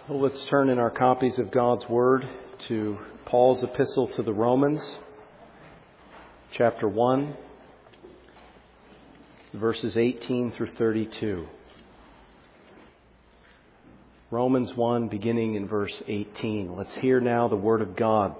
Well, let's turn in our copies of God's Word to Paul's epistle to the Romans, chapter 1, verses 18 through 32. Romans 1, beginning in verse 18. Let's hear now the Word of God.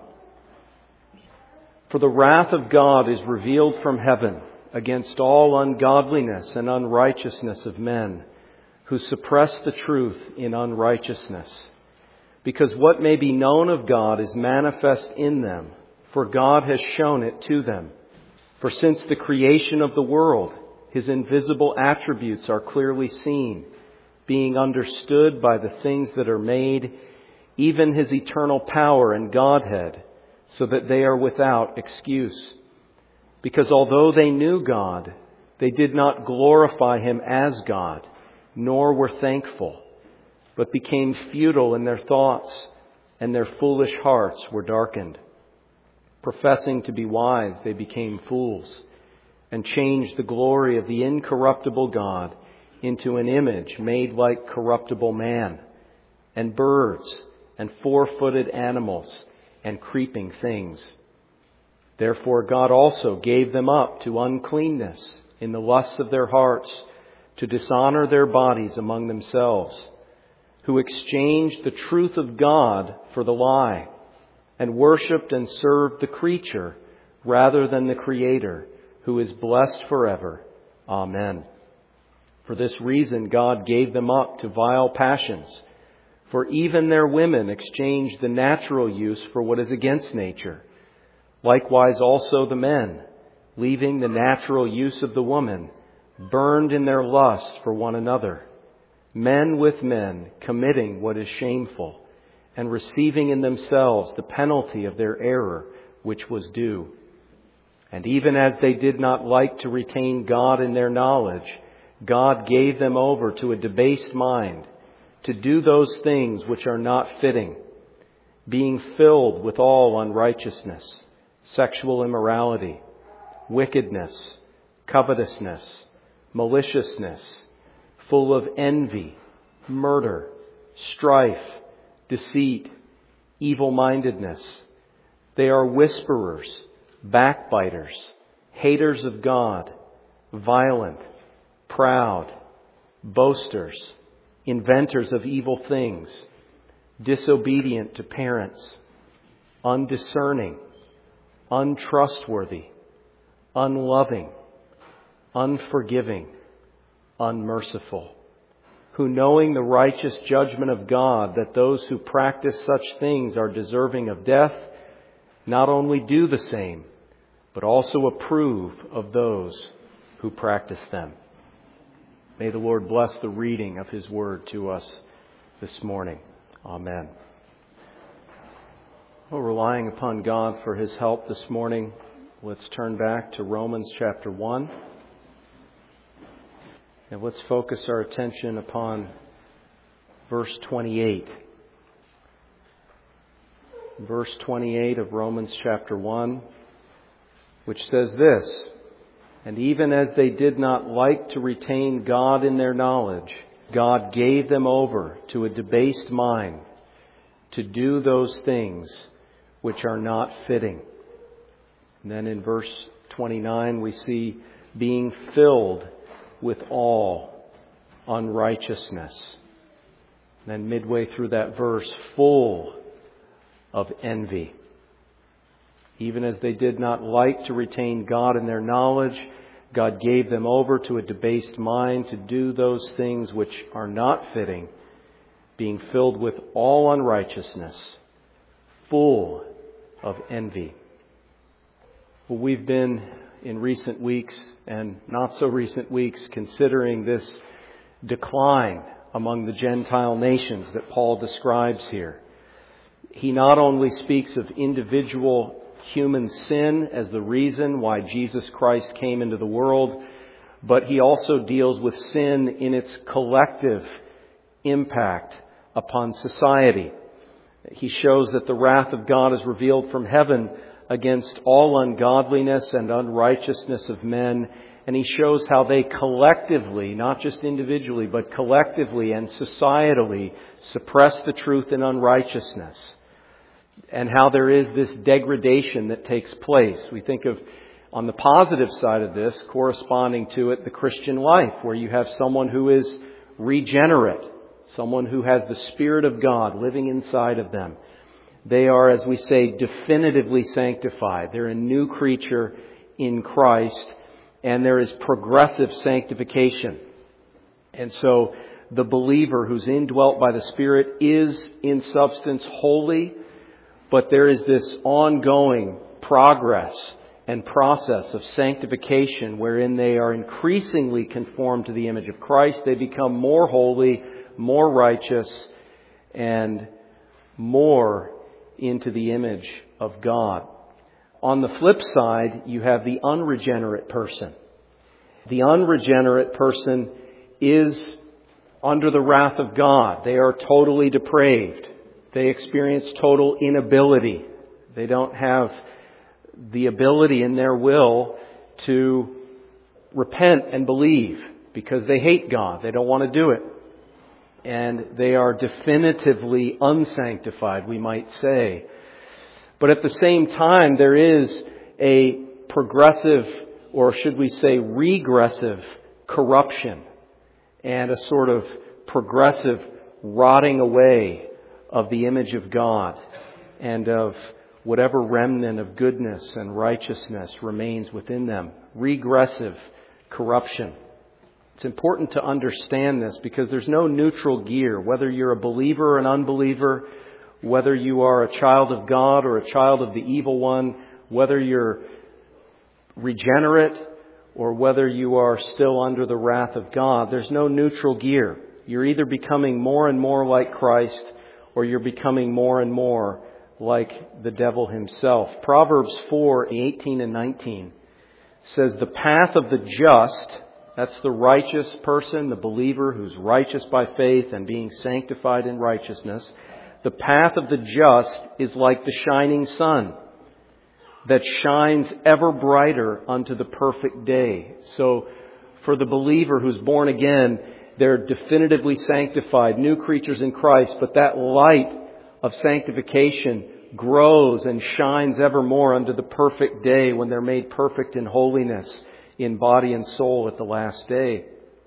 For the wrath of God is revealed from heaven against all ungodliness and unrighteousness of men, who suppress the truth in unrighteousness. Because what may be known of God is manifest in them, for God has shown it to them. For since the creation of the world, His invisible attributes are clearly seen, being understood by the things that are made, even His eternal power and Godhead, so that they are without excuse. Because although they knew God, they did not glorify Him as God, nor were thankful, but became futile in their thoughts, and their foolish hearts were darkened. Professing to be wise, they became fools, and changed the glory of the incorruptible God into an image made like corruptible man, and birds, and four-footed animals, and creeping things. Therefore God also gave them up to uncleanness in the lusts of their hearts, to dishonor their bodies among themselves, who exchanged the truth of God for the lie, and worshipped and served the creature rather than the Creator, who is blessed forever. Amen. For this reason God gave them up to vile passions, for even their women exchanged the natural use for what is against nature. Likewise also the men, leaving the natural use of the woman, burned in their lust for one another, men with men committing what is shameful, and receiving in themselves the penalty of their error, which was due. And even as they did not like to retain God in their knowledge, God gave them over to a debased mind, to do those things which are not fitting, being filled with all unrighteousness, sexual immorality, wickedness, covetousness, maliciousness, full of envy, murder, strife, deceit, evil-mindedness. They are whisperers, backbiters, haters of God, violent, proud, boasters, inventors of evil things, disobedient to parents, undiscerning, untrustworthy, unloving, unforgiving, unmerciful, who knowing the righteous judgment of God, that those who practice such things are deserving of death, not only do the same, but also approve of those who practice them. May the Lord bless the reading of His Word to us this morning. Amen. Well, relying upon God for His help this morning, let's turn back to Romans chapter 1. And let's focus our attention upon verse 28. Verse 28 of Romans chapter 1, which says this: And even as they did not like to retain God in their knowledge, God gave them over to a debased mind, to do those things which are not fitting. And then in verse 29 we see being filled with all unrighteousness. And then midway through that verse, full of envy. Even as they did not like to retain God in their knowledge, God gave them over to a debased mind to do those things which are not fitting, being filled with all unrighteousness, full of envy. Well, we've been in recent weeks and not so recent weeks considering this decline among the Gentile nations that Paul describes here. He not only speaks of individual human sin as the reason why Jesus Christ came into the world, but he also deals with sin in its collective impact upon society. He shows that the wrath of God is revealed from heaven against all ungodliness and unrighteousness of men, and he shows how they collectively, not just individually, but collectively and societally suppress the truth in unrighteousness. And how there is this degradation that takes place. We think of, on the positive side of this, corresponding to it, the Christian life, where you have someone who is regenerate, someone who has the Spirit of God living inside of them. They are, as we say, definitively sanctified. They're a new creature in Christ, and there is progressive sanctification. And so the believer who's indwelt by the Spirit is in substance holy, but there is this ongoing progress and process of sanctification wherein they are increasingly conformed to the image of Christ. They become more holy, more righteous, and more into the image of God. On the flip side, you have the unregenerate person. The unregenerate person is under the wrath of God. They are totally depraved. They experience total inability. They don't have the ability in their will to repent and believe because they hate God. They don't want to do it. And they are definitively unsanctified, we might say. But at the same time, there is a progressive, or should we say regressive, corruption and a sort of progressive rotting away of the image of God and of whatever remnant of goodness and righteousness remains within them. Regressive corruption. It's important to understand this because there's no neutral gear. Whether you're a believer or an unbeliever, whether you are a child of God or a child of the evil one, whether you're regenerate or whether you are still under the wrath of God, there's no neutral gear. You're either becoming more and more like Christ or you're becoming more and more like the devil himself. Proverbs 4:18 and 19 says, "The path of the just," that's the righteous person, the believer who's righteous by faith and being sanctified in righteousness. "The path of the just is like the shining sun that shines ever brighter unto the perfect day." So for the believer who's born again, they're definitively sanctified, new creatures in Christ, but that light of sanctification grows and shines ever more unto the perfect day when they're made perfect in holiness in body and soul at the last day.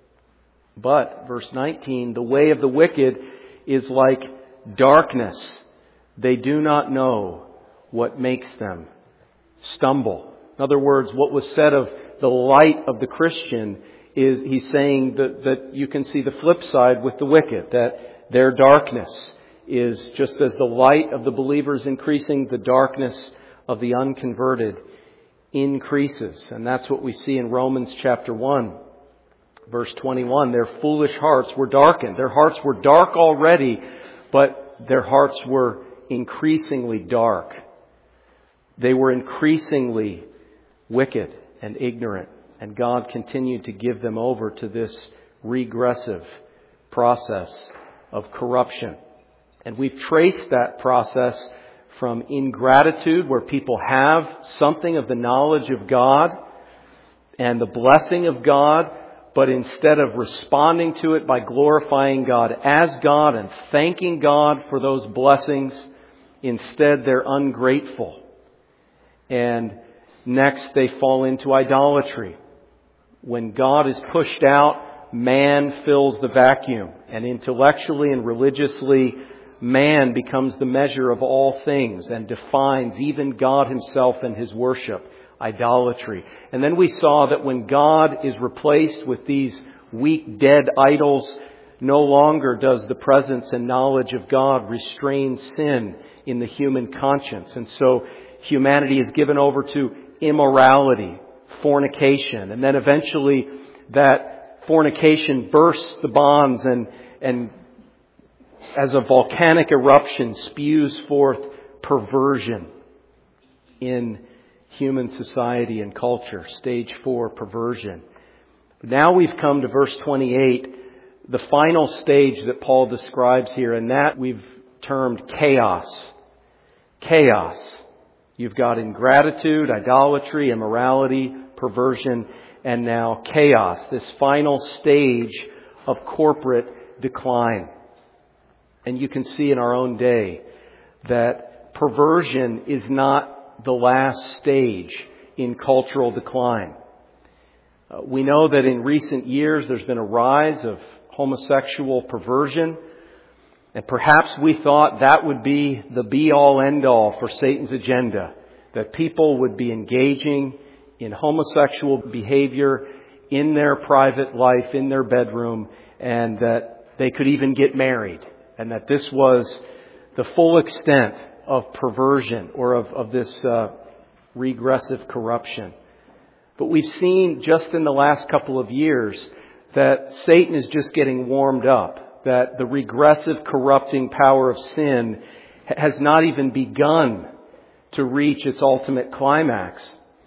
But, verse 19, "The way of the wicked is like darkness. They do not know what makes them stumble." In other words, what was said of the light of the Christian is he's saying that you can see the flip side with the wicked, that their darkness is just as the light of the believer is increasing, the darkness of the unconverted increases. And that's what we see in Romans chapter 1, verse 21. "Their foolish hearts were darkened." Their hearts were dark already, but their hearts were increasingly dark. They were increasingly wicked and ignorant. And God continued to give them over to this regressive process of corruption. And we've traced that process from ingratitude, where people have something of the knowledge of God and the blessing of God, but instead of responding to it by glorifying God as God and thanking God for those blessings, instead they're ungrateful. And next they fall into idolatry. When God is pushed out, man fills the vacuum. And intellectually and religiously, man becomes the measure of all things and defines even God himself and his worship, idolatry. And then we saw that when God is replaced with these weak, dead idols, no longer does the presence and knowledge of God restrain sin in the human conscience. And so humanity is given over to immorality, fornication, and then eventually that fornication bursts the bonds and as a volcanic eruption spews forth perversion in human society and culture. Stage 4, perversion. Now we've come to verse 28, the final stage that Paul describes here, and that we've termed chaos. Chaos. You've got ingratitude, idolatry, immorality, perversion, and now chaos, this final stage of corporate decline. And you can see in our own day that perversion is not the last stage in cultural decline. We know that in recent years there's been a rise of homosexual perversion, and perhaps we thought that would be the be-all, end-all for Satan's agenda, that people would be engaging in homosexual behavior in their private life, in their bedroom, and that they could even get married, and that this was the full extent of perversion or of this regressive corruption. But we've seen just in the last couple of years that Satan is just getting warmed up, that the regressive, corrupting power of sin has not even begun to reach its ultimate climax.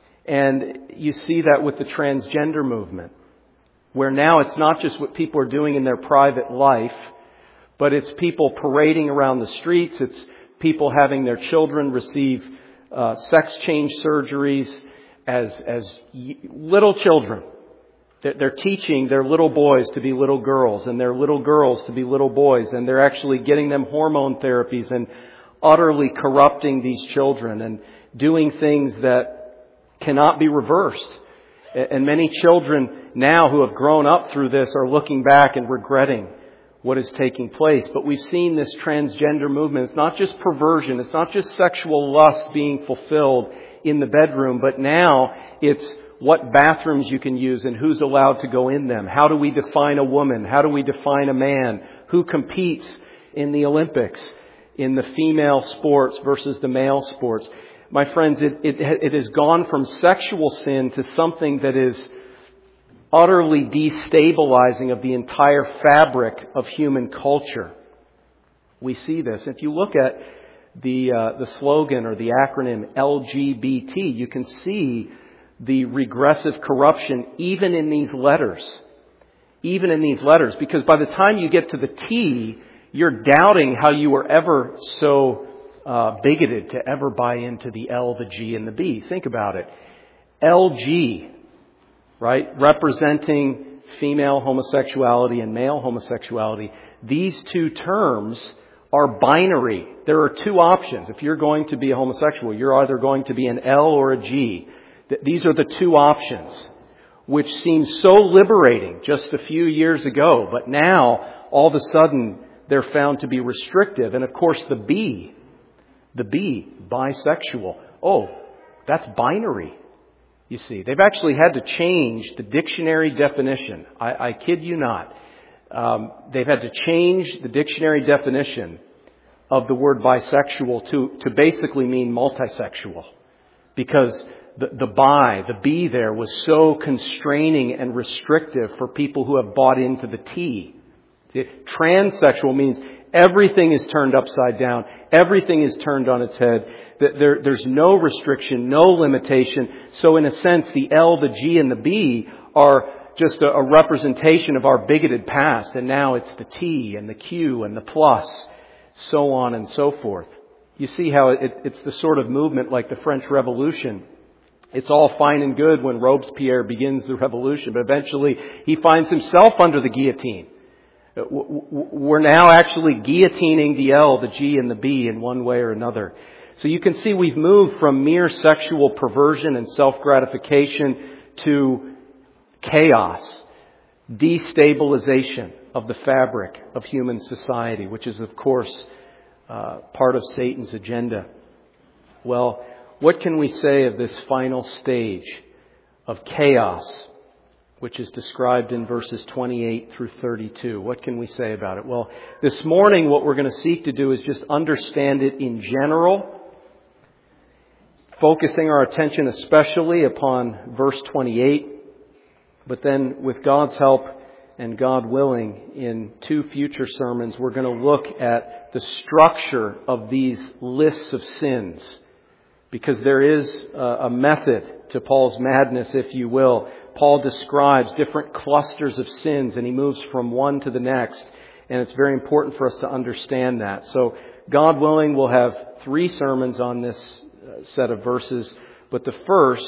And you see that with the transgender movement, where now it's not just what people are doing in their private life, but it's people parading around the streets, it's people having their children receive sex change surgeries as little children. They're teaching their little boys to be little girls and their little girls to be little boys, and they're actually getting them hormone therapies and utterly corrupting these children and doing things that cannot be reversed. And many children now who have grown up through this are looking back and regretting what is taking place. But we've seen this transgender movement. It's not just perversion. It's not just sexual lust being fulfilled in the bedroom, but now it's what bathrooms you can use and who's allowed to go in them. How do we define a woman? How do we define a man? Who competes in the Olympics in the female sports versus the male sports? My friends, it has gone from sexual sin to something that is utterly destabilizing of the entire fabric of human culture. We see this. If you look at the slogan or the acronym LGBT, you can see the regressive corruption even in these letters. Even in these letters. Because by the time you get to the T, you're doubting how you were ever so bigoted to ever buy into the L, the G, and the B. Think about it. LG, right? Representing female homosexuality and male homosexuality. These two terms are binary. There are two options. If you're going to be a homosexual, you're either going to be an L or a G. These are the two options, which seemed so liberating just a few years ago. But now, all of a sudden, they're found to be restrictive. And of course, the B, bisexual. Oh, that's binary. You see, they've actually had to change the dictionary definition. I kid you not. They've had to change the dictionary definition of the word bisexual to basically mean multisexual. Because the B there was so constraining and restrictive for people who have bought into the T. Transsexual means everything is turned upside down. Everything is turned on its head. There's no restriction, no limitation. So in a sense, the L, the G, and the B are just a representation of our bigoted past. And now it's the T and the Q and the plus, so on and so forth. You see how it's the sort of movement like the French Revolution. It's all fine and good when Robespierre begins the revolution, but eventually he finds himself under the guillotine. We're now actually guillotining the L, the G, and the B in one way or another. So you can see we've moved from mere sexual perversion and self-gratification to chaos, destabilization of the fabric of human society, which is, of course, part of Satan's agenda. Well, what can we say of this final stage of chaos, which is described in verses 28 through 32? What can we say about it? Well, this morning what we're going to seek to do is just understand it in general, focusing our attention especially upon verse 28, but then with God's help and God willing, in 2 future sermons, we're going to look at the structure of these lists of sins. Because there is a method to Paul's madness, if you will. Paul describes different clusters of sins and he moves from one to the next. And it's very important for us to understand that. So God willing, we'll have 3 sermons on this set of verses. But the first,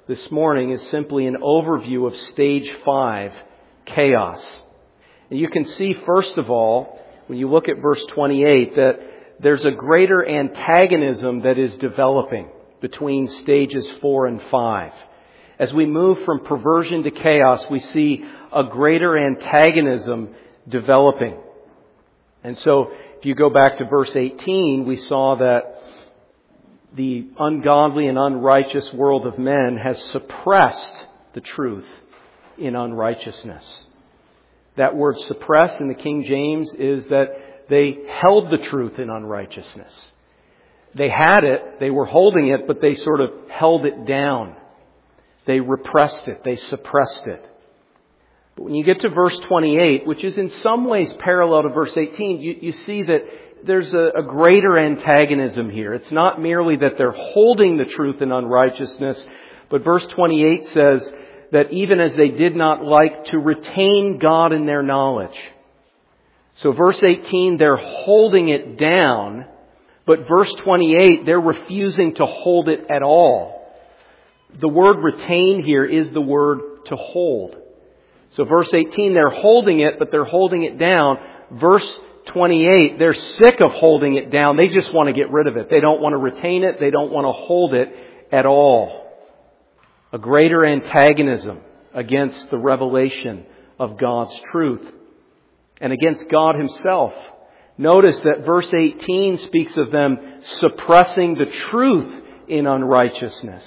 this morning is simply an overview of stage 5, chaos. And you can see, first of all, when you look at verse 28, that there's a greater antagonism that is developing between stages 4 and 5. As we move from perversion to chaos, we see a greater antagonism developing. And so, if you go back to verse 18, we saw that the ungodly and unrighteous world of men has suppressed the truth in unrighteousness. That word suppress in the King James is that they held the truth in unrighteousness. They had it, they were holding it, but they sort of held it down. They repressed it, they suppressed it. But when you get to verse 28, which is in some ways parallel to verse 18, you see that there's a greater antagonism here. It's not merely that they're holding the truth in unrighteousness, but verse 28 says that even as they did not like to retain God in their knowledge. So verse 18, they're holding it down, but verse 28, they're refusing to hold it at all. The word retain here is the word to hold. So verse 18, they're holding it, but they're holding it down. Verse 28, they're sick of holding it down. They just want to get rid of it. They don't want to retain it. They don't want to hold it at all. A greater antagonism against the revelation of God's truth and against God Himself. Notice that verse 18 speaks of them suppressing the truth in unrighteousness.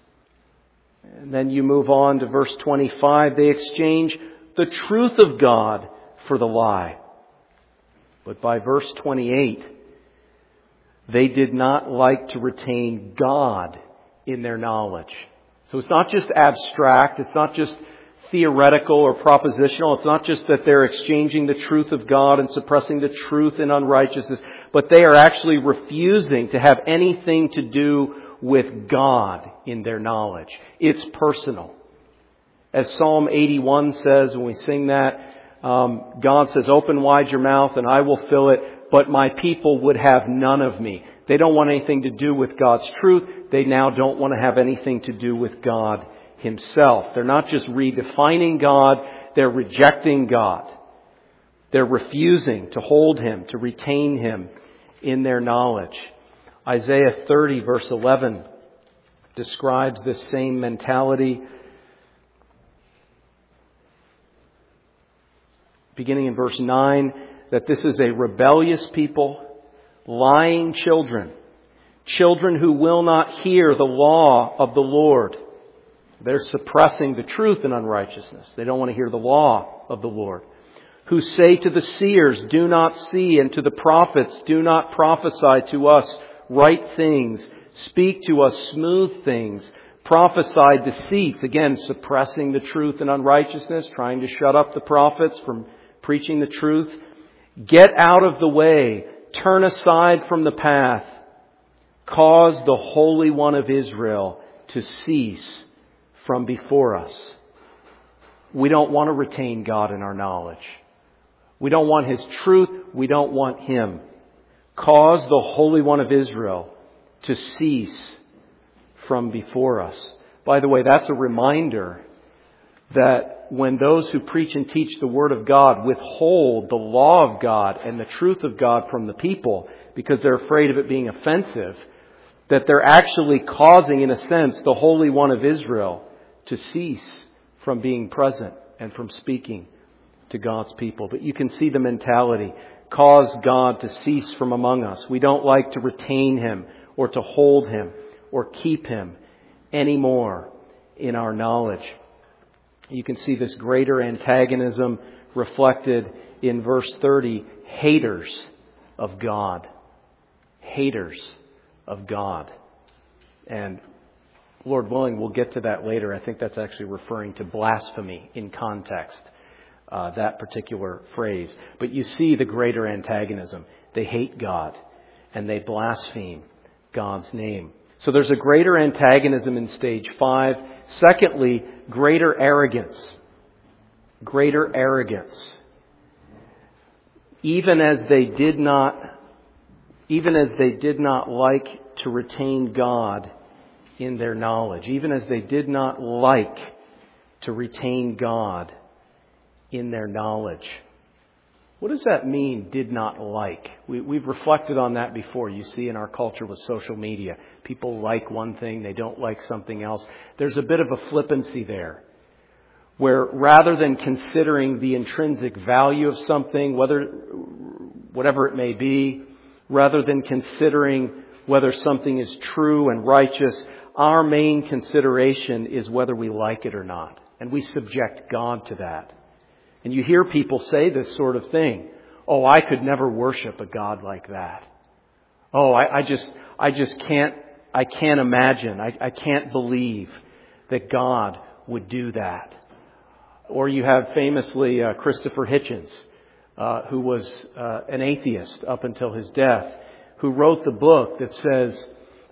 And then you move on to verse 25. They exchange the truth of God for the lie. But by verse 28, they did not like to retain God in their knowledge. So it's not just abstract. It's not just theoretical or propositional. It's not just that they're exchanging the truth of God and suppressing the truth in unrighteousness, but they are actually refusing to have anything to do with God in their knowledge. It's personal. As Psalm 81 says when we sing that, God says, "Open wide your mouth and I will fill it, but my people would have none of me." They don't want anything to do with God's truth. They now don't want to have anything to do with God Himself. They're not just redefining God, they're rejecting God. They're refusing to hold Him, to retain Him in their knowledge. Isaiah 30 verse 11 describes this same mentality. Beginning in verse 9, that this is a rebellious people, lying children, children who will not hear the law of the Lord. They're suppressing the truth in unrighteousness. They don't want to hear the law of the Lord. Who say to the seers, "Do not see," and to the prophets, "Do not prophesy to us right things. Speak to us smooth things. Prophesy deceits." Again, suppressing the truth in unrighteousness, trying to shut up the prophets from preaching the truth. "Get out of the way. Turn aside from the path. Cause the Holy One of Israel to cease from before us." We don't want to retain God in our knowledge. We don't want His truth. We don't want Him. Cause the Holy One of Israel to cease from before us. By the way, that's a reminder that when those who preach and teach the Word of God withhold the law of God and the truth of God from the people because they're afraid of it being offensive, that they're actually causing, in a sense, the Holy One of Israel to cease from being present and from speaking to God's people. But you can see the mentality. Cause God to cease from among us. We don't like to retain Him or to hold Him or keep Him anymore in our knowledge. You can see this greater antagonism reflected in verse 30. Haters of God. Haters of God. And Lord willing, we'll get to that later. I think that's actually referring to blasphemy in context, that particular phrase. But you see the greater antagonism. They hate God and they blaspheme God's name. So there's a greater antagonism in stage 5. Secondly, greater arrogance. Greater arrogance. Even as they did not like to retain God in their knowledge, even as they did not like to retain God in their knowledge. What does that mean, did not like? We've reflected on that before. You see in our culture with social media, people like one thing, they don't like something else. There's a bit of a flippancy there, where rather than considering the intrinsic value of something, whatever it may be, rather than considering whether something is true and righteous, our main consideration is whether we like it or not. And we subject God to that. And you hear people say this sort of thing. Oh, I could never worship a God like that. Oh, I just can't imagine. I can't believe that God would do that. Or you have famously Christopher Hitchens, who was an atheist up until his death, who wrote the book that says,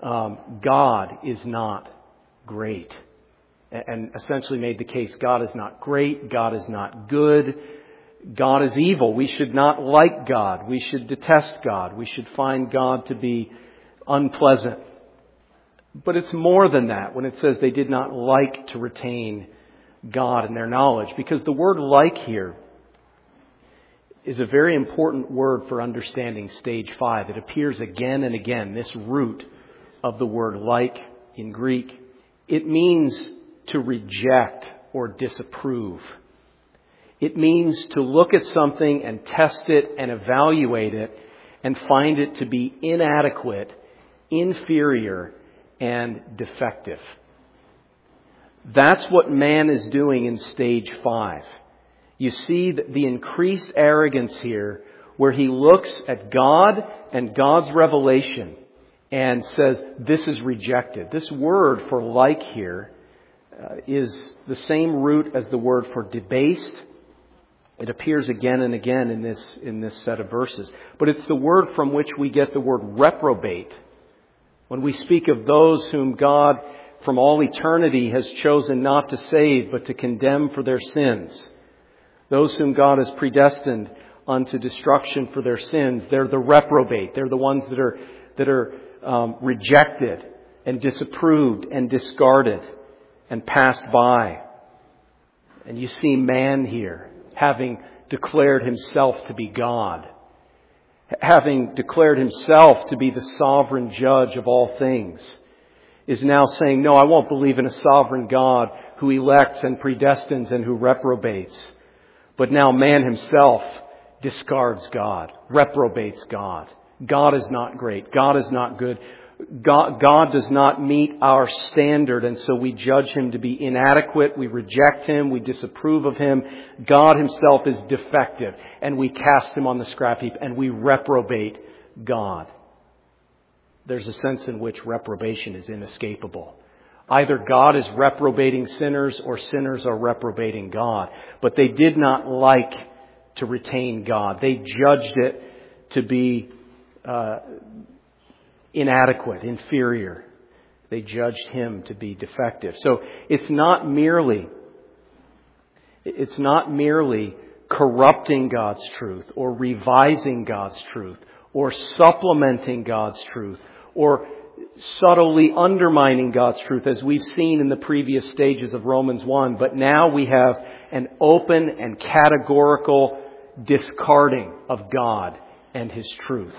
God is not great. And essentially made the case, God is not great, God is not good, God is evil. We should not like God. We should detest God. We should find God to be unpleasant. But it's more than that when it says they did not like to retain God in their knowledge. Because the word like here is a very important word for understanding stage 5. It appears again and again, this root of the word like in Greek. It means to reject or disapprove. It means to look at something and test it and evaluate it and find it to be inadequate, inferior, and defective. That's what man is doing in stage 5. You see the increased arrogance here where he looks at God and God's revelation and says, this is rejected. This word for like here is the same root as the word for debased. It appears again and again in this set of verses. But it's the word from which we get the word reprobate. When we speak of those whom God from all eternity has chosen not to save but to condemn for their sins. Those whom God has predestined unto destruction for their sins, they're the reprobate. They're the ones that are rejected and disapproved and discarded and passed by. And you see man here, having declared himself to be God, having declared himself to be the sovereign judge of all things, is now saying, no, I won't believe in a sovereign God who elects and predestines and who reprobates. But now man himself discards God, reprobates God. God is not great. God is not good. God does not meet our standard, and so we judge Him to be inadequate. We reject Him. We disapprove of Him. God Himself is defective, and we cast Him on the scrap heap, and we reprobate God. There's a sense in which reprobation is inescapable. Either God is reprobating sinners or sinners are reprobating God. But they did not like to retain God. They judged it to be inadequate, inferior. They judged Him to be defective. So it's not merely corrupting God's truth or revising God's truth or supplementing God's truth or subtly undermining God's truth, as we've seen in the previous stages of Romans 1. But now we have an open and categorical discarding of God and His truth.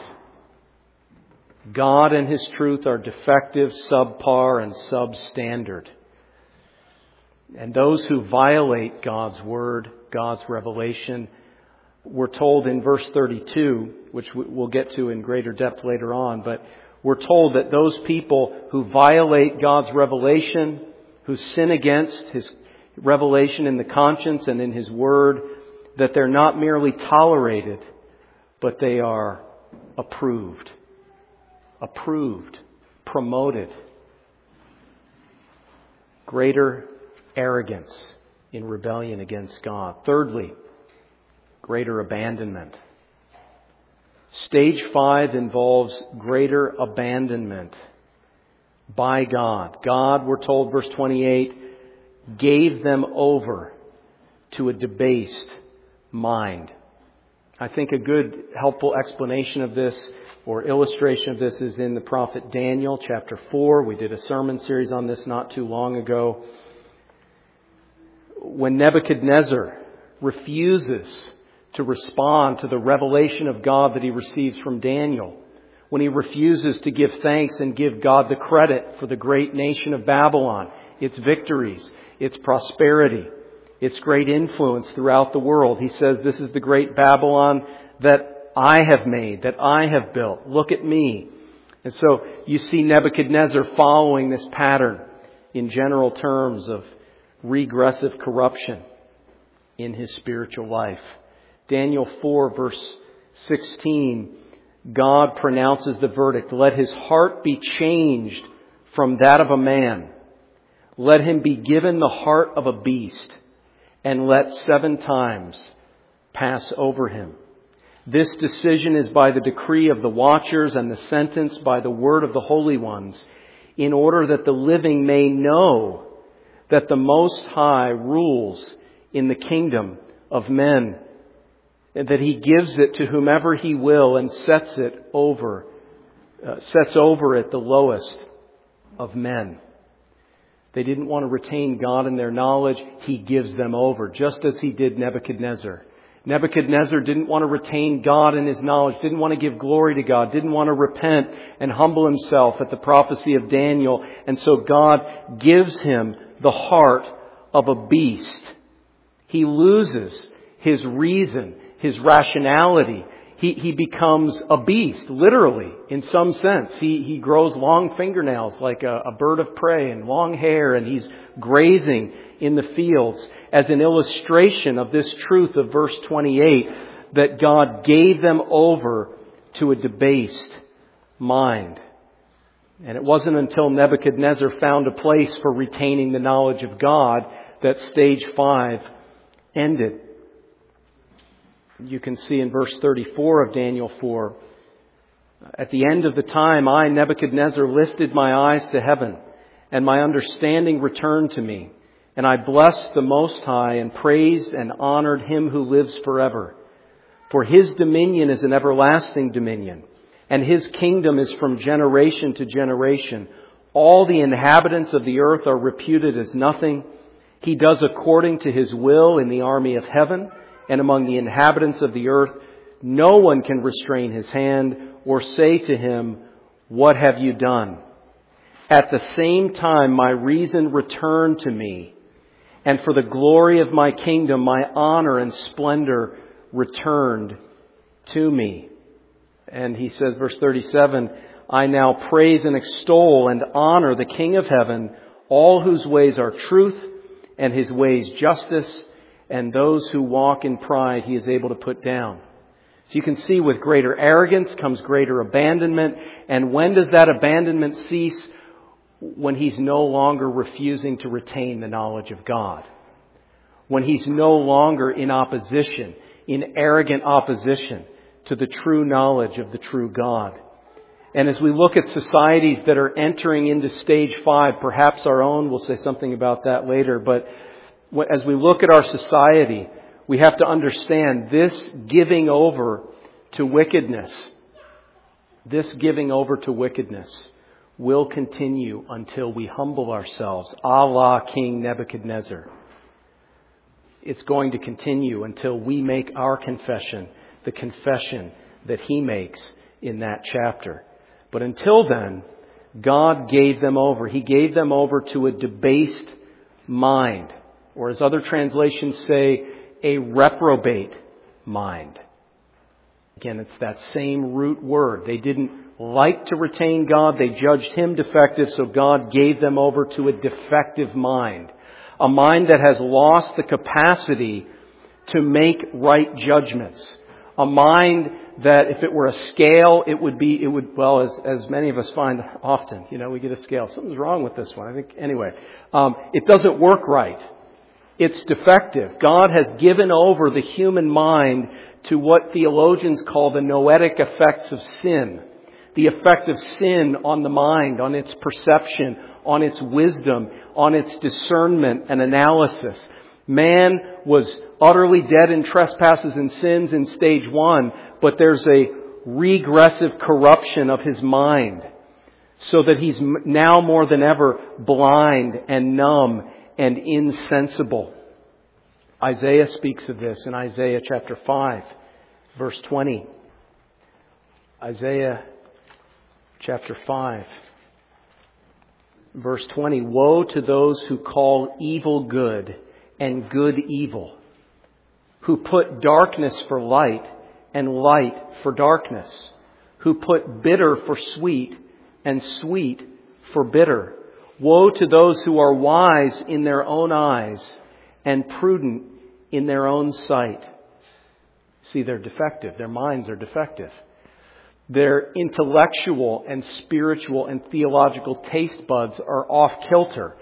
God and His truth are defective, subpar, and substandard. And those who violate God's Word, God's revelation, we're told in verse 32, which we'll get to in greater depth later on, but we're told that those people who violate God's revelation, who sin against His revelation in the conscience and in His Word, that they're not merely tolerated, but they are approved. Approved, promoted. Greater arrogance in rebellion against God. Thirdly, greater abandonment. Stage 5 involves greater abandonment by God. God, we're told, verse 28, gave them over to a debased mind. I think a good, helpful explanation of this or illustration of this is in the prophet Daniel, chapter 4. We did a sermon series on this not too long ago. When Nebuchadnezzar refuses to respond to the revelation of God that he receives from Daniel, when he refuses to give thanks and give God the credit for the great nation of Babylon, its victories, its prosperity, its great influence throughout the world, he says, "This is the great Babylon that I have made, that I have built. Look at me." And so you see Nebuchadnezzar following this pattern in general terms of regressive corruption in his spiritual life. Daniel 4 verse 16, God pronounces the verdict. "Let his heart be changed from that of a man. Let him be given the heart of a beast, and let 7 times pass over him. This decision is by the decree of the watchers and the sentence by the word of the holy ones, in order that the living may know that the Most High rules in the kingdom of men, and that he gives it to whomever he will and sets over it the lowest of men." They didn't want to retain God in their knowledge. He gives them over, just as he did Nebuchadnezzar. Nebuchadnezzar didn't want to retain God in his knowledge, didn't want to give glory to God, didn't want to repent and humble himself at the prophecy of Daniel. And so God gives him the heart of a beast. He loses his reason, his rationality. He becomes a beast, literally, in some sense. He grows long fingernails like a bird of prey and long hair, and he's grazing in the fields as an illustration of this truth of verse 28, that God gave them over to a debased mind. And it wasn't until Nebuchadnezzar found a place for retaining the knowledge of God that stage 5 ended. You can see in verse 34 of Daniel 4, "At the end of the time, I, Nebuchadnezzar, lifted my eyes to heaven, and my understanding returned to me. And I blessed the Most High and praised and honored Him who lives forever. For His dominion is an everlasting dominion, and His kingdom is from generation to generation. All the inhabitants of the earth are reputed as nothing. He does according to His will in the army of heaven and among the inhabitants of the earth. No one can restrain His hand or say to Him, 'What have you done?' At the same time, my reason returned to me, and for the glory of my kingdom, my honor and splendor returned to me." And he says, verse 37, "I now praise and extol and honor the King of heaven, all whose ways are truth and His ways justice, and those who walk in pride He is able to put down." So you can see with greater arrogance comes greater abandonment. And when does that abandonment cease? When he's no longer refusing to retain the knowledge of God. When he's no longer in opposition, in arrogant opposition to the true knowledge of the true God. And as we look at societies that are entering into stage 5, perhaps our own, we'll say something about that later, but as we look at our society, we have to understand this giving over to wickedness, will continue until we humble ourselves, a la King Nebuchadnezzar. It's going to continue until we make our confession, the confession that he makes in that chapter. But until then, God gave them over. He gave them over to a debased mind, or as other translations say, a reprobate mind. Again, it's that same root word. They didn't like to retain God. They judged Him defective, so God gave them over to a defective mind. A mind that has lost the capacity to make right judgments. A mind that if it were a scale, it would, as many of us find often, we get a scale. Something's wrong with this one. It doesn't work right. It's defective. God has given over the human mind to what theologians call the noetic effects of sin. The effect of sin on the mind, on its perception, on its wisdom, on its discernment and analysis. Man was utterly dead in trespasses and sins in stage 1, but there's a regressive corruption of his mind, so that he's now more than ever blind and numb and insensible. Isaiah speaks of this in Isaiah chapter 5, verse 20. Isaiah chapter 5, verse 20. Woe to those who call evil good and good evil, who put darkness for light and light for darkness, who put bitter for sweet and sweet for bitter. Woe to those who are wise in their own eyes and prudent in their own sight. See, they're defective. Their minds are defective. Their intellectual and spiritual and theological taste buds are off kilter.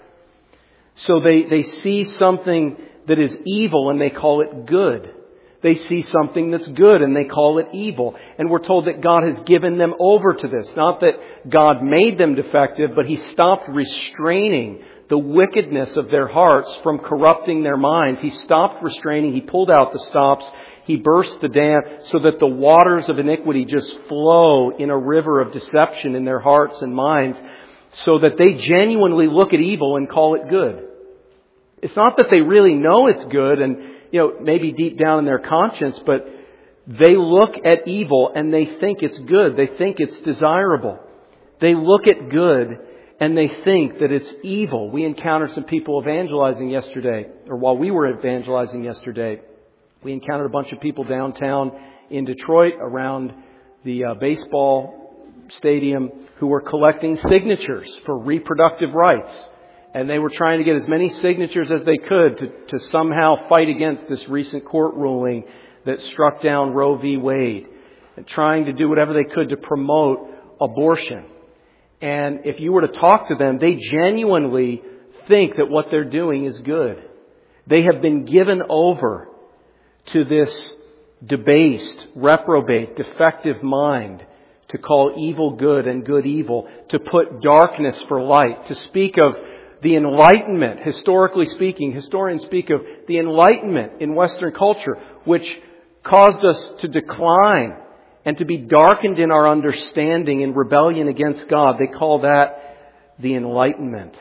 So they see something that is evil and they call it good. They see something that's good and they call it evil. And we're told that God has given them over to this. Not that God made them defective, but He stopped restraining the wickedness of their hearts from corrupting their minds. He stopped restraining. He pulled out the stops. He burst the dam so that the waters of iniquity just flow in a river of deception in their hearts and minds, so that they genuinely look at evil and call it good. It's not that they really know it's good and, maybe deep down in their conscience, but they look at evil and they think it's good. They think it's desirable. They look at good and they think that it's evil. We encountered some people evangelizing yesterday, or while we were evangelizing yesterday, we encountered a bunch of people downtown in Detroit around the baseball stadium who were collecting signatures for reproductive rights. And they were trying to get as many signatures as they could to somehow fight against this recent court ruling that struck down Roe v. Wade, and trying to do whatever they could to promote abortion. And if you were to talk to them, they genuinely think that what they're doing is good. They have been given over to this debased, reprobate, defective mind to call evil good and good evil, to put darkness for light, to speak of the Enlightenment. Historically speaking, historians speak of the Enlightenment in Western culture, which caused us to decline and to be darkened in our understanding in rebellion against God. They call that the Enlightenment.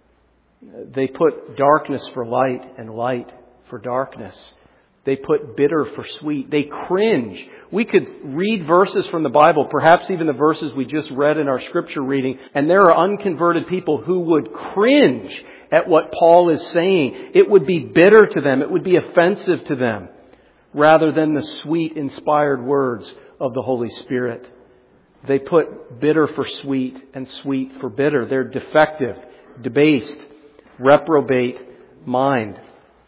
They put darkness for light and light for darkness. They put bitter for sweet. They cringe. We could read verses from the Bible, perhaps even the verses we just read in our scripture reading, and there are unconverted people who would cringe at what Paul is saying. It would be bitter to them. It would be offensive to them, rather than the sweet, inspired words of the Holy Spirit. They put bitter for sweet and sweet for bitter. They're defective, debased, reprobate mind.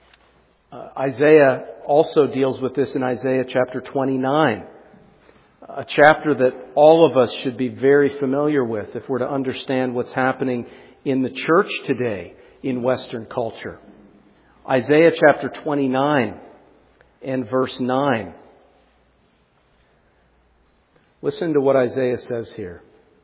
Isaiah also deals with this in Isaiah chapter 29, a chapter that all of us should be very familiar with if we're to understand what's happening in the church today in Western culture. Isaiah chapter 29 and verse 9. Listen to what Isaiah says here.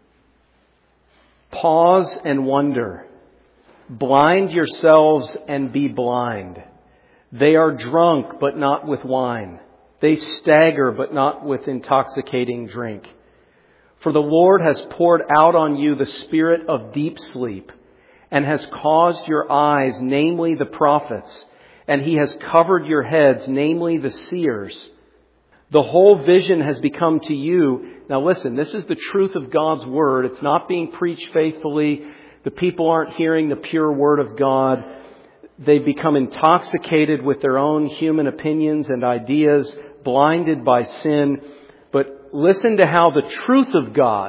Pause and wonder. Blind yourselves and be blind. They are drunk, but not with wine. They stagger, but not with intoxicating drink. For the Lord has poured out on you the spirit of deep sleep, and has caused your eyes, namely the prophets, and He has covered your heads, namely the seers. The whole vision has become to you. Now listen, this is the truth of God's Word. It's not being preached faithfully. The people aren't hearing the pure Word of God. They've become intoxicated with their own human opinions and ideas, blinded by sin. But listen to how the truth of God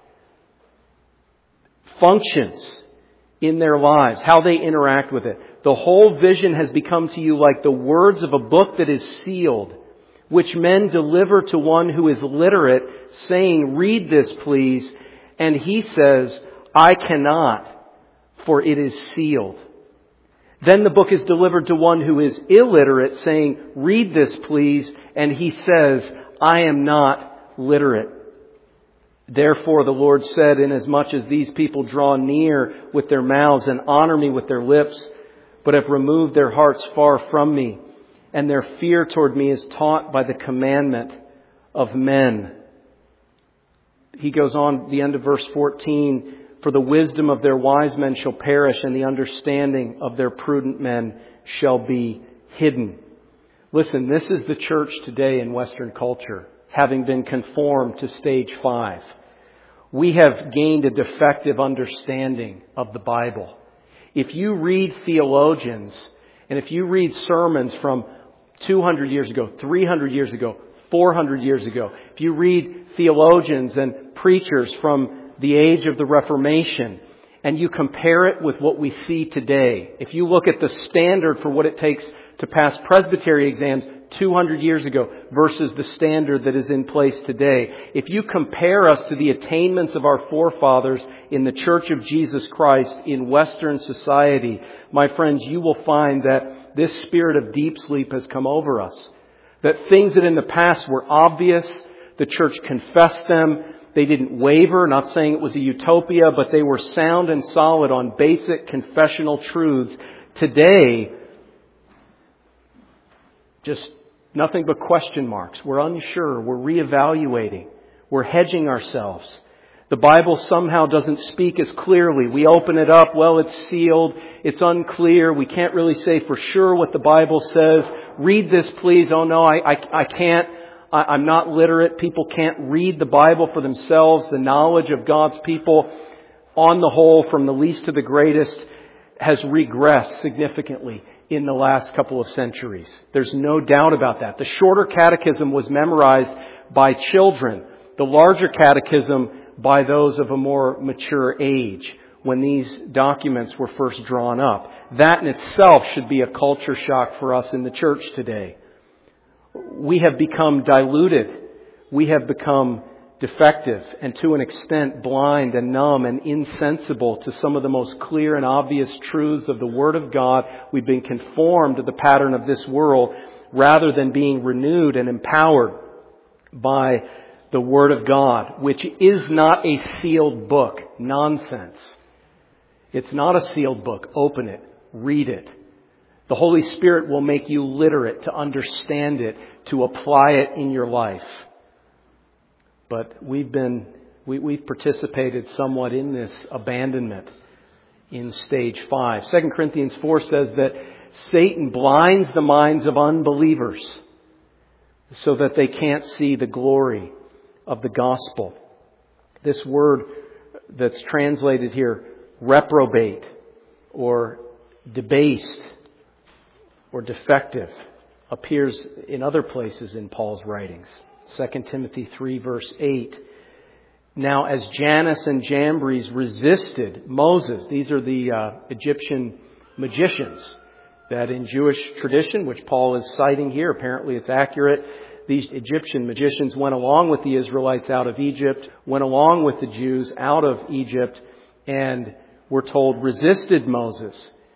functions in their lives, how they interact with it. The whole vision has become to you like the words of a book that is sealed, which men deliver to one who is literate, saying, "Read this, please." And he says, "I cannot, for it is sealed." Then the book is delivered to one who is illiterate, saying, "Read this, please." And he says, "I am not literate." Therefore the Lord said, "Inasmuch as these people draw near with their mouths and honor me with their lips, but have removed their hearts far from me, and their fear toward me is taught by the commandment of men." He goes on, the end of verse 14, for the wisdom of their wise men shall perish, and the understanding of their prudent men shall be hidden. Listen, this is the church today in Western culture, having been conformed to stage 5. We have gained a defective understanding of the Bible. If you read theologians, and if you read sermons from 200 years ago, 300 years ago, 400 years ago, if you read theologians and preachers from the age of the Reformation, and you compare it with what we see today, if you look at the standard for what it takes to pass presbytery exams 200 years ago versus the standard that is in place today, if you compare us to the attainments of our forefathers in the Church of Jesus Christ in Western society, my friends, you will find that this spirit of deep sleep has come over us. That things that in the past were obvious, the church confessed them, they didn't waver, not saying it was a utopia, but they were sound and solid on basic confessional truths. Today, just nothing but question marks. We're unsure. We're reevaluating. We're hedging ourselves. The Bible somehow doesn't speak as clearly. We open it up. Well, it's sealed. It's unclear. We can't really say for sure what the Bible says. Read this, please. Oh, no, I can't. I'm not literate. People can't read the Bible for themselves. The knowledge of God's people, on the whole, from the least to the greatest, has regressed significantly in the last couple of centuries. There's no doubt about that. The shorter catechism was memorized by children. The larger catechism by those of a more mature age when these documents were first drawn up. That in itself should be a culture shock for us in the church today. We have become diluted. We have become defective and to an extent blind and numb and insensible to some of the most clear and obvious truths of the Word of God. We've been conformed to the pattern of this world rather than being renewed and empowered by the Word of God, which is not a sealed book. Nonsense. It's not a sealed book. Open it. Read it. The Holy Spirit will make you literate to understand it, to apply it in your life. But we've participated somewhat in this abandonment in stage 5. 2 Corinthians 4 says that Satan blinds the minds of unbelievers so that they can't see the glory of the gospel. This word that's translated here, reprobate or debased or defective, appears in other places in Paul's writings. 2 Timothy 3 verse 8. Now as Jannes and Jambres resisted Moses, these are the Egyptian magicians that in Jewish tradition, which Paul is citing here, apparently it's accurate, these Egyptian magicians went along with the Israelites out of Egypt, went along with the Jews out of Egypt, and we're told resisted Moses.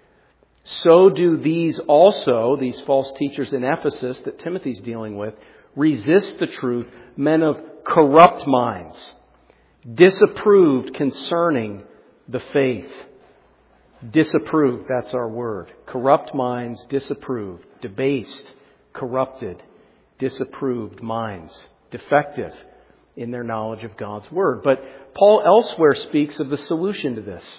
So do these also, these false teachers in Ephesus that Timothy's dealing with, resist the truth, men of corrupt minds, disapproved concerning the faith. Disapproved, that's our word. Corrupt minds, disapproved, debased, corrupted, disapproved minds, defective in their knowledge of God's Word. But Paul elsewhere speaks of the solution to this.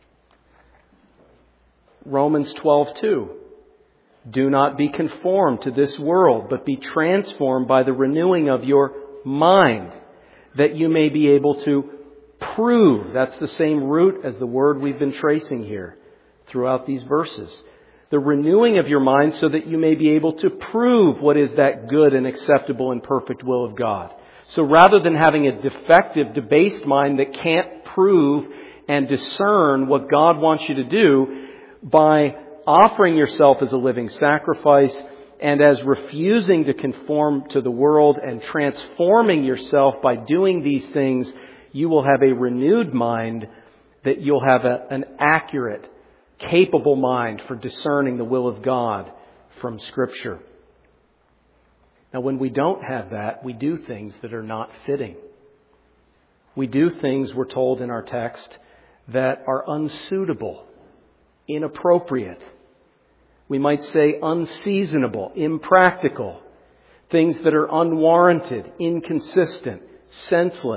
Romans 12:2. Do not be conformed to this world, but be transformed by the renewing of your mind, that you may be able to prove. That's the same root as the word we've been tracing here throughout these verses. The renewing of your mind so that you may be able to prove what is that good and acceptable and perfect will of God. So rather than having a defective, debased mind that can't prove and discern what God wants you to do, by offering yourself as a living sacrifice and as refusing to conform to the world and transforming yourself by doing these things, you will have a renewed mind, that you'll have an accurate, capable mind for discerning the will of God from Scripture. Now, when we don't have that, we do things that are not fitting. We do things, we're told in our text, that are unsuitable, inappropriate. We might say unseasonable, impractical. Things that are unwarranted, inconsistent, senseless,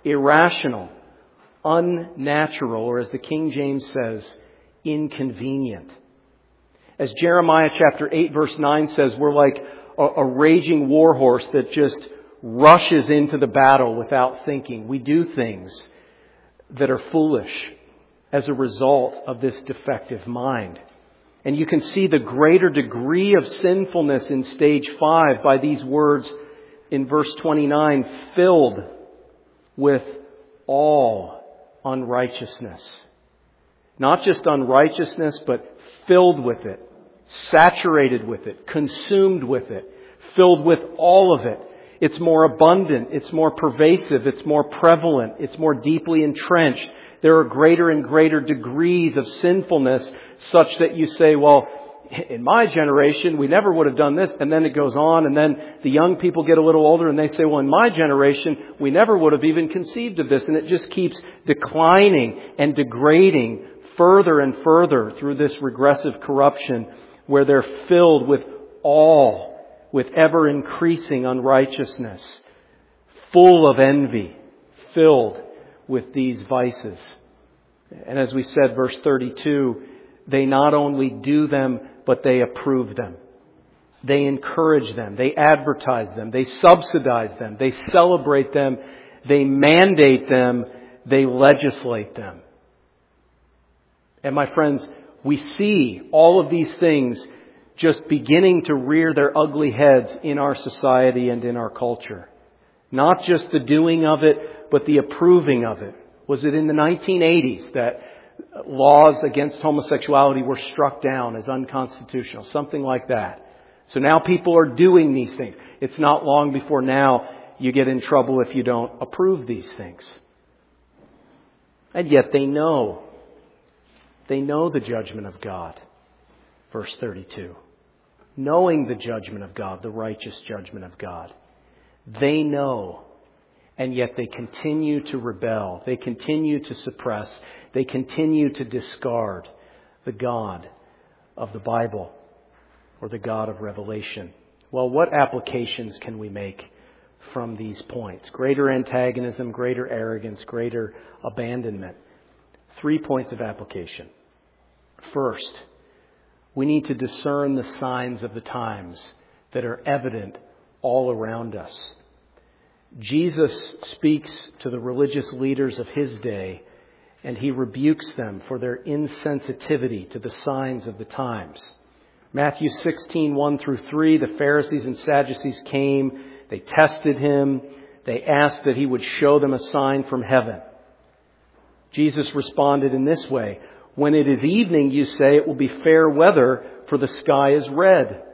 irrational, unnatural, or as the King James says, inconvenient. As Jeremiah chapter 8 verse 9 says, we're like a raging war horse that just rushes into the battle without thinking. We do things that are foolish as a result of this defective mind. And you can see the greater degree of sinfulness in stage 5 by these words in verse 29, filled with all unrighteousness. Not just unrighteousness, but filled with it, saturated with it, consumed with it, filled with all of it. It's more abundant, it's more pervasive, it's more prevalent, it's more deeply entrenched. There are greater and greater degrees of sinfulness such that you say, well, in my generation, we never would have done this. And then it goes on, and then the young people get a little older and they say, well, in my generation, we never would have even conceived of this. And it just keeps declining and degrading further and further through this regressive corruption where they're filled with with ever increasing unrighteousness, full of envy, filled with these vices. And as we said, verse 32, they not only do them, but they approve them. They encourage them. They advertise them. They subsidize them. They celebrate them. They mandate them. They legislate them. And my friends, we see all of these things just beginning to rear their ugly heads in our society and in our culture. Not just the doing of it, but the approving of it. Was it in the 1980s that laws against homosexuality were struck down as unconstitutional? Something like that. So now people are doing these things. It's not long before now you get in trouble if you don't approve these things. And yet they know. They know the judgment of God. Verse 32. Knowing the judgment of God, the righteous judgment of God. They know, and yet they continue to rebel. They continue to suppress. They continue to discard the God of the Bible or the God of Revelation. Well, what applications can we make from these points? Greater antagonism, greater arrogance, greater abandonment. 3 points of application. First, we need to discern the signs of the times that are evident all around us. Jesus speaks to the religious leaders of His day, and He rebukes them for their insensitivity to the signs of the times. Matthew 16:1-3, the Pharisees and Sadducees came. They tested Him. They asked that He would show them a sign from heaven. Jesus responded in this way, when it is evening, you say it will be fair weather, for the sky is red.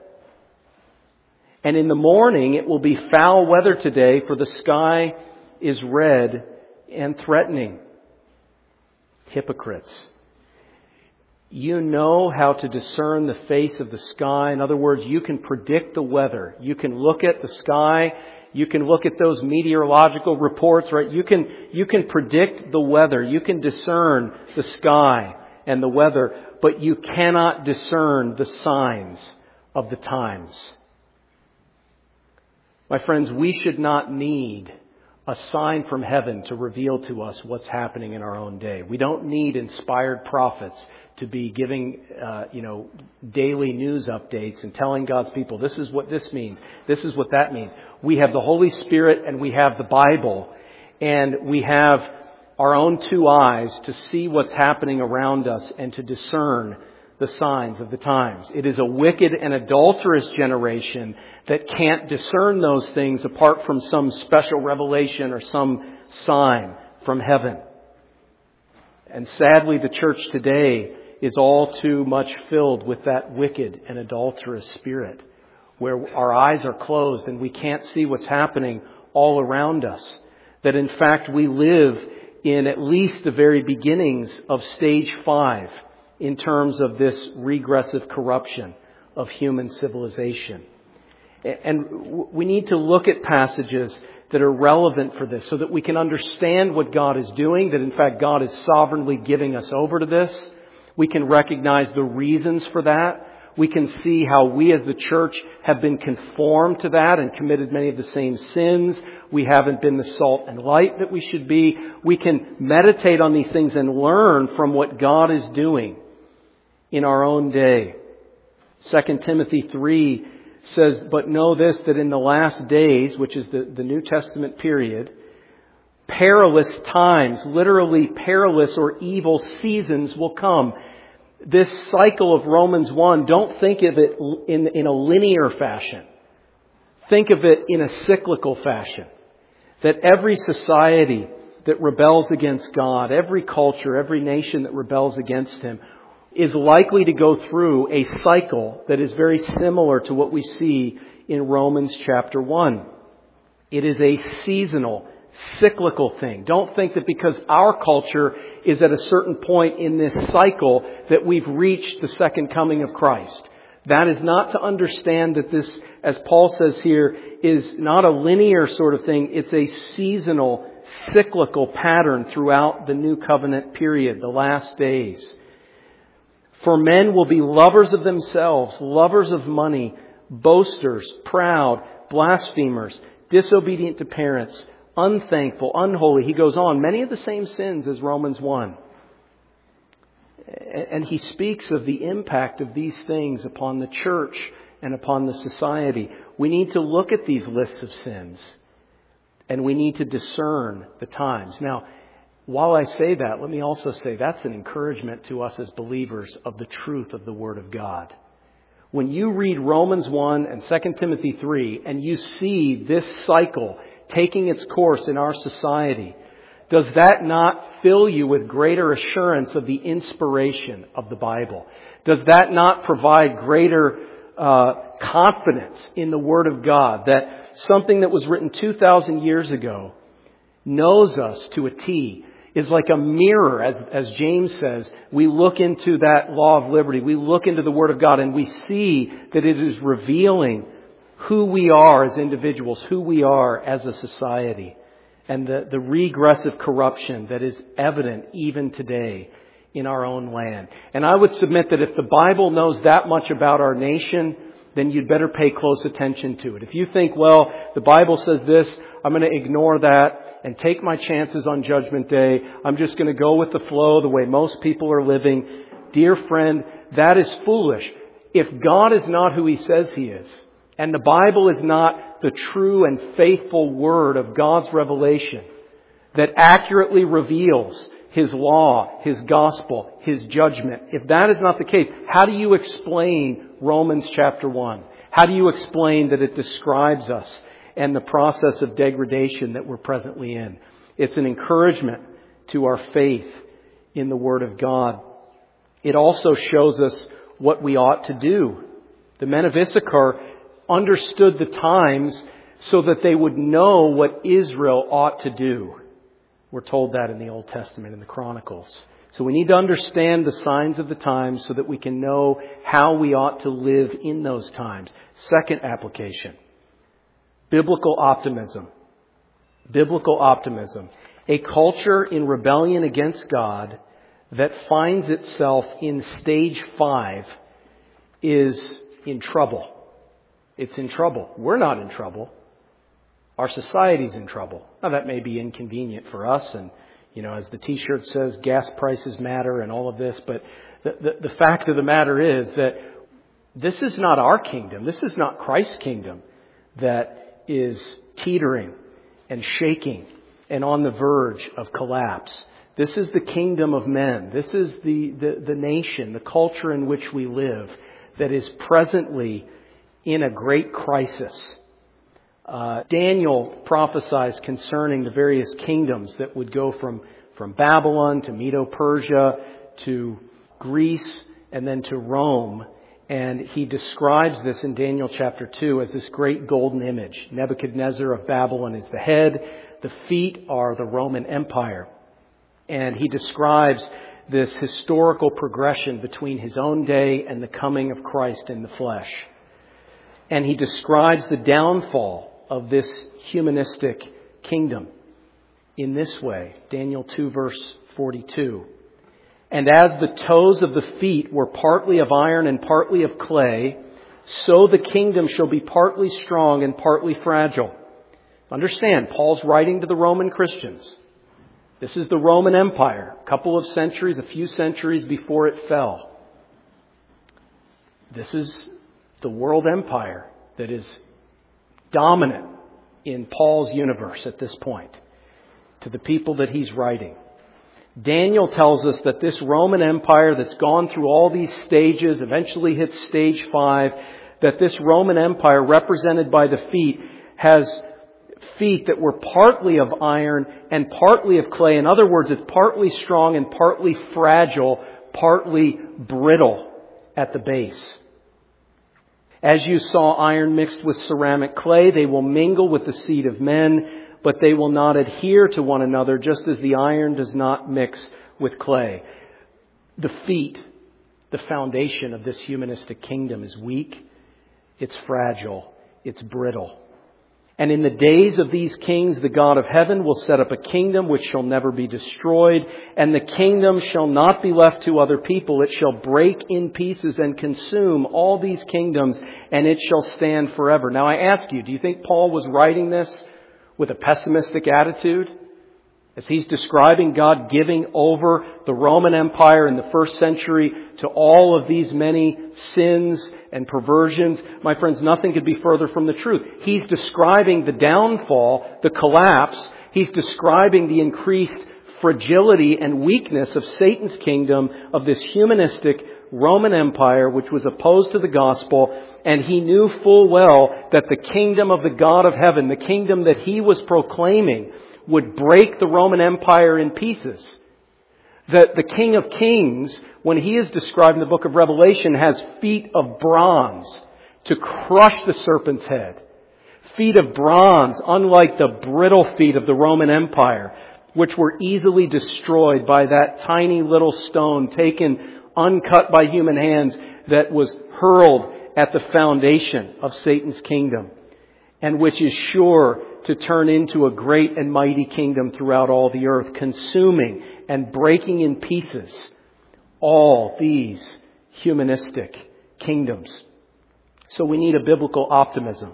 And in the morning, it will be foul weather today, for the sky is red and threatening. Hypocrites. You know how to discern the face of the sky. In other words, you can predict the weather. You can look at the sky. You can look at those meteorological reports, right? You can predict the weather. You can discern the sky and the weather, but you cannot discern the signs of the times. My friends, we should not need a sign from heaven to reveal to us what's happening in our own day. We don't need inspired prophets to be giving, daily news updates and telling God's people, this is what this means. This is what that means. We have the Holy Spirit and we have the Bible, and we have our own two eyes to see what's happening around us and to discern the signs of the times. It is a wicked and adulterous generation that can't discern those things apart from some special revelation or some sign from heaven. And sadly, the church today is all too much filled with that wicked and adulterous spirit, where our eyes are closed and we can't see what's happening all around us. That in fact we live in at least the very beginnings of stage 5 in terms of this regressive corruption of human civilization. And we need to look at passages that are relevant for this so that we can understand what God is doing, that in fact God is sovereignly giving us over to this. We can recognize the reasons for that. We can see how we as the church have been conformed to that and committed many of the same sins. We haven't been the salt and light that we should be. We can meditate on these things and learn from what God is doing in our own day. 2 Timothy 3 says, "But know this, that in the last days," which is the New Testament period, "perilous times," literally perilous or evil seasons will come. This cycle of Romans 1, don't think of it in a linear fashion. Think of it in a cyclical fashion. That every society that rebels against God, every culture, every nation that rebels against Him, is likely to go through a cycle that is very similar to what we see in Romans chapter 1. It is a seasonal, cyclical thing. Don't think that because our culture is at a certain point in this cycle that we've reached the second coming of Christ. That is not to understand that this, as Paul says here, is not a linear sort of thing. It's a seasonal, cyclical pattern throughout the New Covenant period, the last days. "For men will be lovers of themselves, lovers of money, boasters, proud, blasphemers, disobedient to parents, unthankful, unholy." He goes on, many of the same sins as Romans 1. And he speaks of the impact of these things upon the church and upon the society. We need to look at these lists of sins, and we need to discern the times. Now, while I say that, let me also say that's an encouragement to us as believers of the truth of the Word of God. When you read Romans 1 and 2 Timothy 3 and you see this cycle taking its course in our society, does that not fill you with greater assurance of the inspiration of the Bible? Does that not provide greater confidence in the Word of God that something that was written 2,000 years ago knows us to a T? Is like a mirror, as James says. We look into that law of liberty. We look into the Word of God and we see that it is revealing who we are as individuals, who we are as a society, and the regressive corruption that is evident even today in our own land. And I would submit that if the Bible knows that much about our nation, then you'd better pay close attention to it. If you think, well, the Bible says this, I'm going to ignore that and take my chances on Judgment Day. I'm just going to go with the flow the way most people are living. Dear friend, that is foolish. If God is not who He says He is, and the Bible is not the true and faithful Word of God's revelation that accurately reveals His law, His gospel, His judgment, if that is not the case, how do you explain Romans chapter 1? How do you explain that it describes us and the process of degradation that we're presently in? It's an encouragement to our faith in the Word of God. It also shows us what we ought to do. The men of Issachar understood the times so that they would know what Israel ought to do. We're told that in the Old Testament, in the Chronicles. So we need to understand the signs of the times so that we can know how we ought to live in those times. Second application. Biblical optimism. Biblical optimism. A culture in rebellion against God that finds itself in stage 5 is in trouble. It's in trouble. We're not in trouble. Our society's in trouble. Now that may be inconvenient for us, and as the T-shirt says, gas prices matter and all of this, but the fact of the matter is that this is not our kingdom. This is not Christ's kingdom that is teetering and shaking and on the verge of collapse. This is the kingdom of men. This is the nation, the culture in which we live that is presently in a great crisis. Daniel prophesies concerning the various kingdoms that would go from Babylon to Medo-Persia to Greece and then to Rome. And he describes this in Daniel chapter 2 as this great golden image. Nebuchadnezzar of Babylon is the head. The feet are the Roman Empire. And he describes this historical progression between his own day and the coming of Christ in the flesh. And he describes the downfall of this humanistic kingdom in this way. Daniel 2 verse 42. And as the toes of the feet were partly of iron and partly of clay, so the kingdom shall be partly strong and partly fragile. Understand, Paul's writing to the Roman Christians. This is the Roman Empire, a few centuries before it fell. This is the world empire that is dominant in Paul's universe at this point, to the people that he's writing. Daniel tells us that this Roman Empire that's gone through all these stages, eventually hits stage 5, that this Roman Empire, represented by the feet, has feet that were partly of iron and partly of clay. In other words, it's partly strong and partly fragile, partly brittle at the base. As you saw iron mixed with ceramic clay, they will mingle with the seed of men, but they will not adhere to one another, just as the iron does not mix with clay. The feet, the foundation of this humanistic kingdom, is weak, it's fragile, it's brittle. And in the days of these kings, the God of heaven will set up a kingdom which shall never be destroyed, and the kingdom shall not be left to other people. It shall break in pieces and consume all these kingdoms, and it shall stand forever. Now I ask you, do you think Paul was writing this with a pessimistic attitude? As he's describing God giving over the Roman Empire in the first century to all of these many sins and perversions, my friends, nothing could be further from the truth. He's describing the downfall, the collapse. He's describing the increased fragility and weakness of Satan's kingdom, of this humanistic Roman Empire, which was opposed to the gospel. And he knew full well that the kingdom of the God of heaven, the kingdom that he was proclaiming, would break the Roman Empire in pieces. That the King of Kings, when he is described in the book of Revelation, has feet of bronze to crush the serpent's head. Feet of bronze, unlike the brittle feet of the Roman Empire, which were easily destroyed by that tiny little stone taken uncut by human hands that was hurled at the foundation of Satan's kingdom, and which is sure to turn into a great and mighty kingdom throughout all the earth, consuming and breaking in pieces all these humanistic kingdoms. So we need a biblical optimism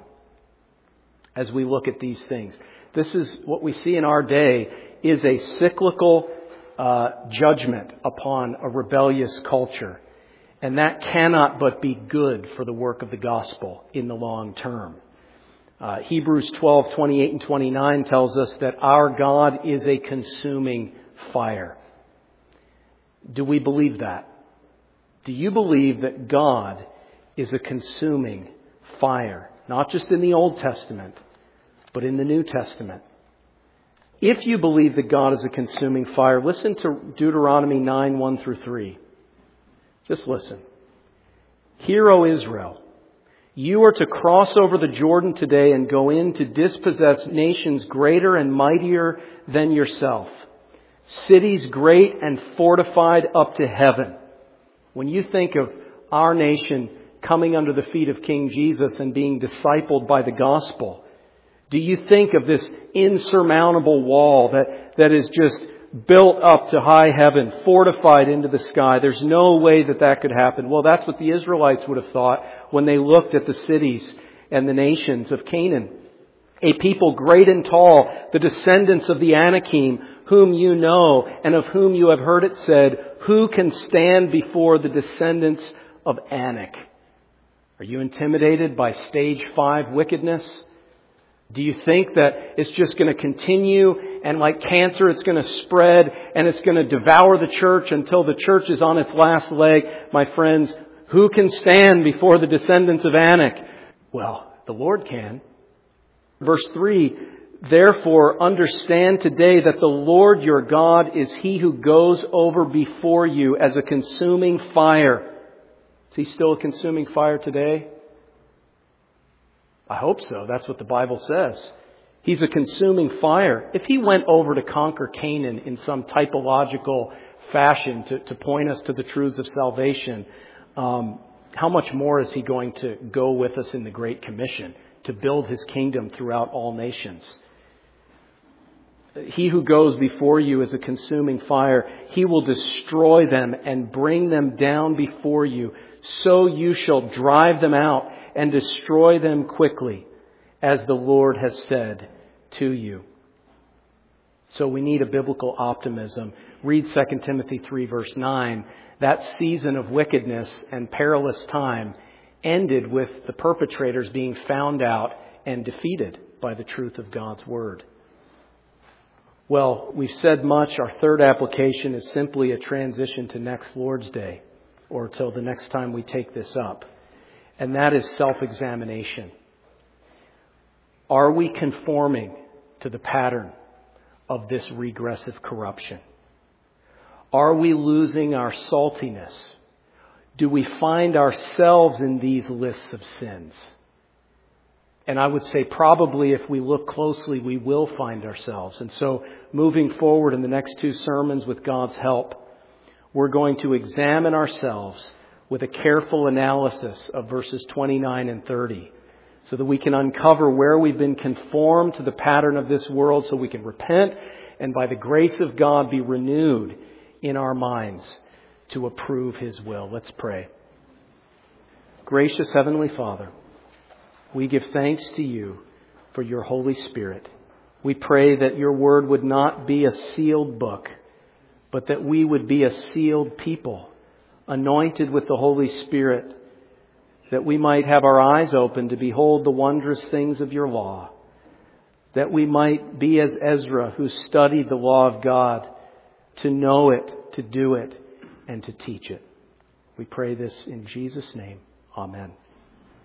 as we look at these things. This is what we see in our day is a cyclical judgment upon a rebellious culture. And that cannot but be good for the work of the gospel in the long term. Hebrews 12:28 and 29 tells us that our God is a consuming fire. Do we believe that? Do you believe that God is a consuming fire? Not just in the Old Testament, but in the New Testament. If you believe that God is a consuming fire, listen to Deuteronomy 9:1-3. Just listen. Hear, O Israel, you are to cross over the Jordan today and go in to dispossess nations greater and mightier than yourself, cities great and fortified up to heaven. When you think of our nation coming under the feet of King Jesus and being discipled by the gospel, do you think of this insurmountable wall that is just built up to high heaven, fortified into the sky? There's no way that could happen. Well, that's what the Israelites would have thought when they looked at the cities and the nations of Canaan. A people great and tall, the descendants of the Anakim, whom you know and of whom you have heard it said, who can stand before the descendants of Anak? Are you intimidated by stage 5 wickedness? Do you think that it's just going to continue and like cancer it's going to spread and it's going to devour the church until the church is on its last leg? My friends, who can stand before the descendants of Anak? Well, the Lord can. Verse 3, therefore understand today that the Lord your God is He who goes over before you as a consuming fire. Is He still a consuming fire today? I hope so. That's what the Bible says. He's a consuming fire. If He went over to conquer Canaan in some typological fashion to point us to the truths of salvation, how much more is He going to go with us in the Great Commission to build His kingdom throughout all nations? He who goes before you is a consuming fire. He will destroy them and bring them down before you. So you shall drive them out and destroy them quickly, as the Lord has said to you. So we need a biblical optimism. Read 2 Timothy 3 verse 9. That season of wickedness and perilous time ended with the perpetrators being found out and defeated by the truth of God's Word. Well, we've said much. Our third application is simply a transition to next Lord's Day, or till the next time we take this up. And that is self-examination. Are we conforming to the pattern of this regressive corruption? Are we losing our saltiness? Do we find ourselves in these lists of sins? And I would say probably if we look closely, we will find ourselves. And so moving forward in the next two sermons with God's help, we're going to examine ourselves with a careful analysis of verses 29 and 30 so that we can uncover where we've been conformed to the pattern of this world so we can repent and by the grace of God be renewed in our minds to approve His will. Let's pray. Gracious Heavenly Father, we give thanks to You for Your Holy Spirit. We pray that Your Word would not be a sealed book, but that we would be a sealed people, anointed with the Holy Spirit, that we might have our eyes open to behold the wondrous things of Your law, that we might be as Ezra, who studied the law of God, to know it, to do it, and to teach it. We pray this in Jesus' name. Amen.